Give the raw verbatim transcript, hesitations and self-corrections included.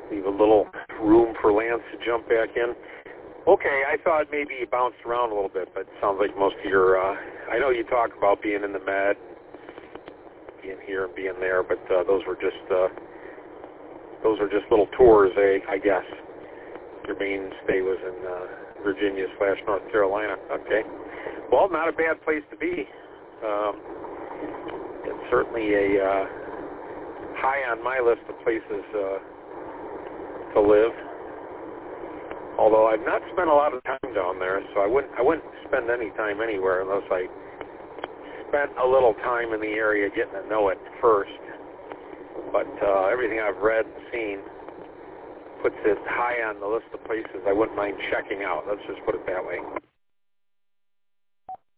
leave a little room for Lance to jump back in. Okay, I thought maybe you bounced around a little bit, but it sounds like most of your, uh, I know you talk about being in the Med, being here and being there, but uh, those were just, uh, those were just little tours, eh, I guess. Your main stay was in uh, Virginia slash North Carolina. Okay. Well, not a bad place to be. Um, it's certainly a uh, high on my list of places uh, to live. Although I've not spent a lot of time down there, so I wouldn't I wouldn't spend any time anywhere unless I spent a little time in the area getting to know it first. But uh, everything I've read and seen puts it high on the list of places I wouldn't mind checking out. Let's just put it that way.